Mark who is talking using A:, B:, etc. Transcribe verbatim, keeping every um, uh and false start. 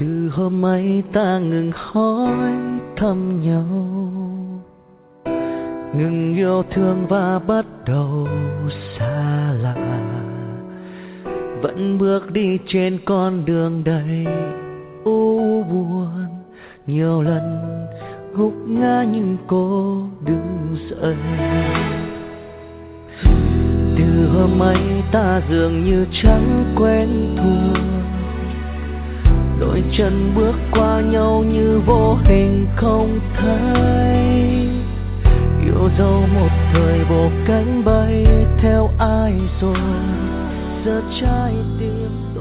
A: Từ hôm ấy ta ngừng hỏi thăm nhau, ngừng yêu thương và bắt đầu xa lạ. Vẫn bước đi trên con đường đầy u buồn, nhiều lần gục ngã nhưng cô đứng dậy. Từ hôm ấy ta dường như chẳng quen thuộc, đôi chân bước qua nhau như vô hình không thấy. Yêu dấu một thời bộ cánh bay theo ai rồi, giờ trái tim